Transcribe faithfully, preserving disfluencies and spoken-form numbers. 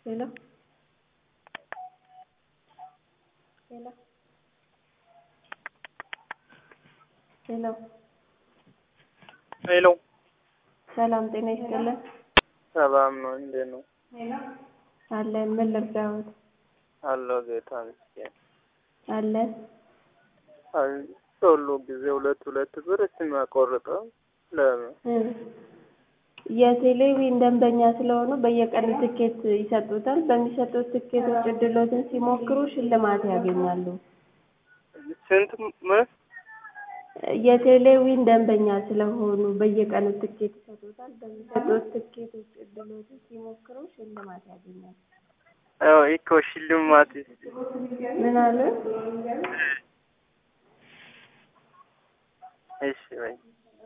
Hello? Hello? Hello? Hello. ሰላም ጤና ይስጥልን። ሰላም ነው እንዴት ነው? አለን ምን ልርዳዎት? አሎ ጌታ ይመስገን። አለን አይ ሁሉ ጊዜ ሁለት ሁለት ብር ሲማቆርጠው ለምን? የቴሌቪዥን ደንበኛ ስለሆኑ በየቀኑ ትኬት ይሰጡታል። በሚሰጡት ትኬቶች እድሎትን ሲሞክሩ ሽልማት ያገኛሉ። ስንት ምን? የቴሌቪዥን ደንበኛ ስለሆኑ በየቀኑ ትኬት ይሰጡታል። በሚሰጡት ትኬቶች እድሎትን ሲሞክሩ ሽልማት ያገኛሉ። አዎ እኮ ሽልማት ምን አለ? እሺ በይ